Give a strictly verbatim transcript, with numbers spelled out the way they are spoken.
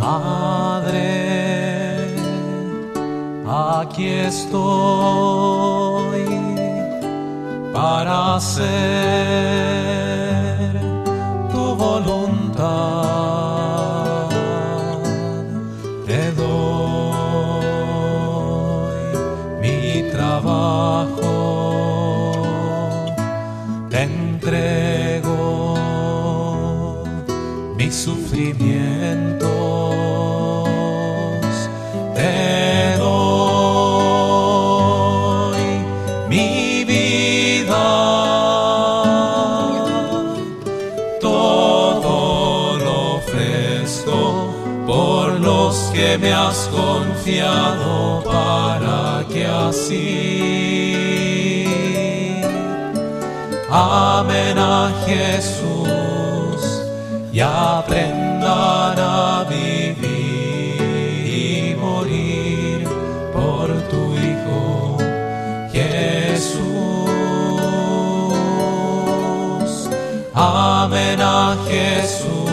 Padre, aquí estoy para hacer tu voluntad. Te doy mi trabajo, te entrego mis sufrimientos, te doy mi vida, todo lo ofrezco por los que me has confiado, para que así amen a Jesús y aprendan a vivir y morir por tu Hijo Jesús. Amen a Jesús